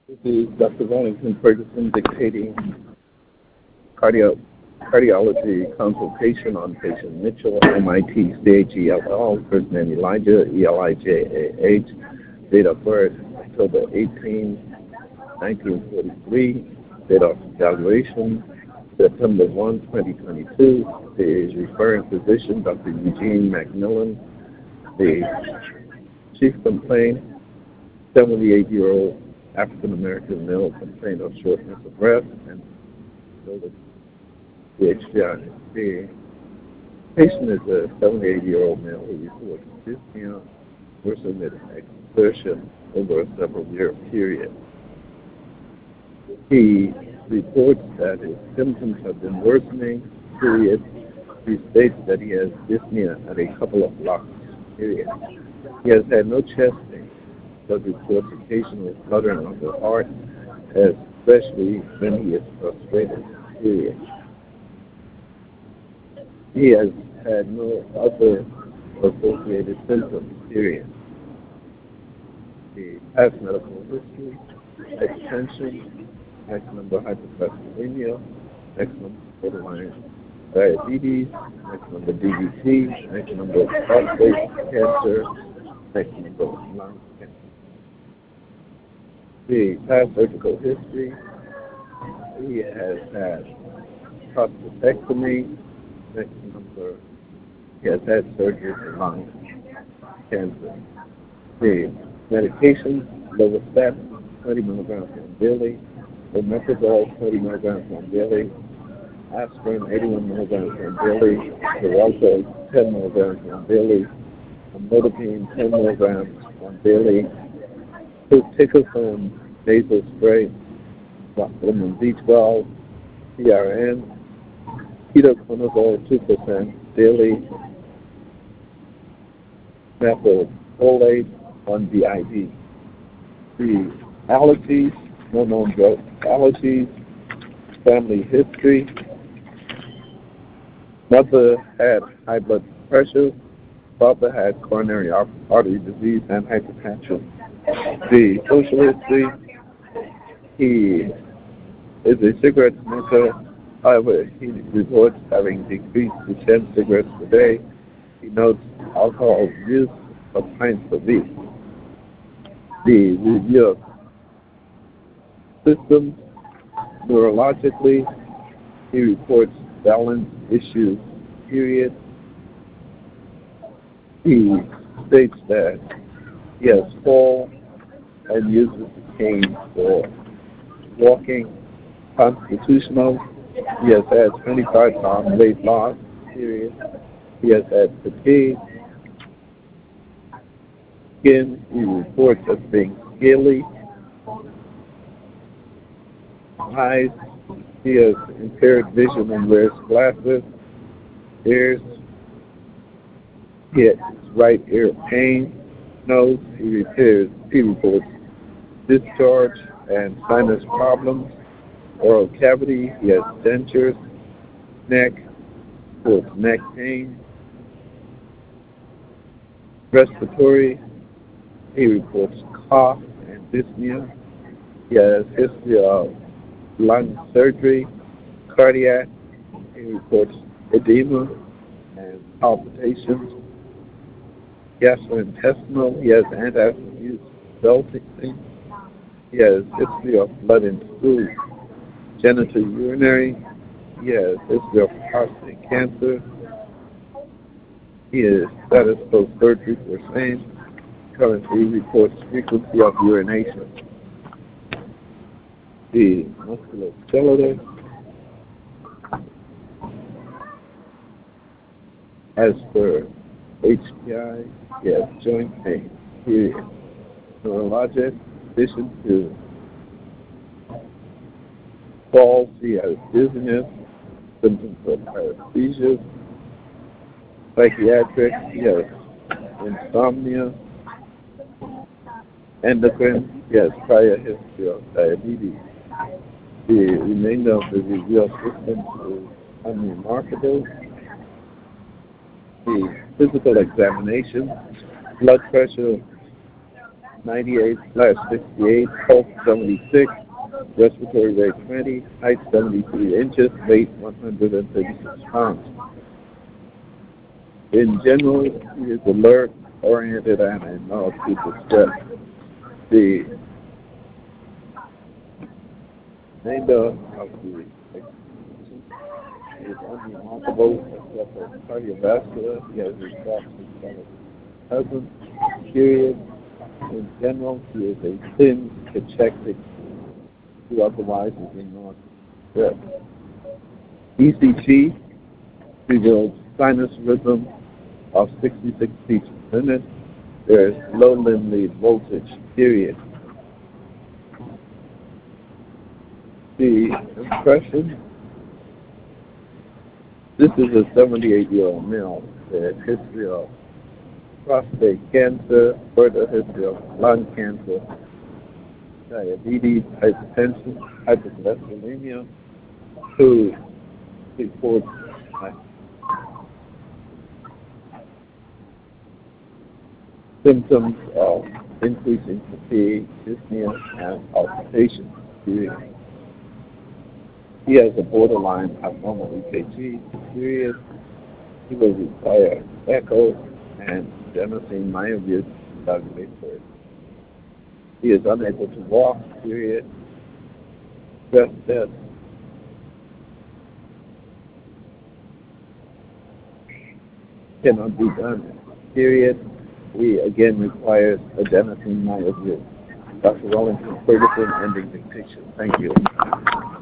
This is Dr. Wellington Ferguson dictating cardio, cardiology consultation on patient Mitchell, MIT, CHELL, first name Elijah, ELIJAH, date of birth October 18, 1943, date of evaluation September 1, 2022. The referring physician, Dr. Eugene McMillan, the chief complaint, 78-year-old African American male complaint of shortness of breath and the HCI. The patient is a 78-year-old male who reports dyspnea worsened exertion over a several-year period. He reports that his symptoms have been worsening, period. He states that he has dyspnea at a couple of blocks, period. He has had no chest pain, but reports occasional fluttering of the heart, especially when he is frustrated, period. He has had no other associated symptoms, period. The past medical history, hypertension, maximum hypercholesterolemia, maximum borderline diabetes, maximum DVT, maximum prostate cancer, maximum lung cancer. The past surgical history, he has had prostatectomy, he has had surgery for lung cancer. The medications, lovastatin, 20 milligrams on daily, omeprazole, 20 milligrams on daily, aspirin, 81 milligrams on daily, Xarelto, 10 milligrams on daily, amlodipine, 10 milligrams on daily, fluticasone nasal spray, vitamin B12, PRN, ketoconazole 2% daily, methylfolate 1 BID. The allergies, no known drug allergies, family history. Mother had high blood pressure. Father had coronary artery disease and hypertension. The social history, he is a cigarette smoker. However, he reports having decreased to 10 cigarettes per day. He notes alcohol use of pints per week. The review of systems, neurologically, he reports balance issues, period. He states that he has fall and uses the cane for walking. Constitutional, he has had 25-pound weight loss, period. He has had fatigue. Skin, he reports as being scaly. Eyes, he has impaired vision and wears glasses. Ears, he has right ear pain. Nose, he reports discharge and sinus problems. Oral cavity, he has dentures. Neck, reports neck pain. Respiratory, he reports cough and dyspnea. He has history of lung surgery. Cardiac, he reports edema and palpitations. Gastrointestinal, he has antacid use belting. He has history of blood in stool. Genital urinary, he has history of prostate cancer. He is status post surgery for same. Currently reports frequency of urination. The musculoskeletal, as per HPI, he has joint pain, period. Neurologic, addition to falls, he has dizziness, symptoms of paresthesia. Psychiatric, he has insomnia. Endocrine, he has prior history of diabetes. The remainder of the review of systems is unremarkable. The physical examination, blood pressure 98/68, pulse 76, respiratory rate 20, height 73 inches, weight 136 pounds. In general, he is alert, oriented, and in no future stress. The remainder of the examination is unremarkable except for cardiovascular. He has refractory present. Period. In general, he is a thin, cachectic, who otherwise is in no stress. ECG reveals sinus rhythm of 66 beats per minute. There is low limb lead voltage, period. The impression, this is a 78-year-old male with history of prostate cancer, further history of lung cancer, diabetes, hypertension, hypercholesterolemia, who reports symptoms of increasing fatigue, dyspnea, and palpitation. He has a borderline abnormal EKG, period. He will require echo and adenosine myopia evaluated. He is unable to walk, period. Stress test. Cannot be done, period. He again requires adenosine myopia. Dr. Wellington Ferguson, ending dictation. Thank you.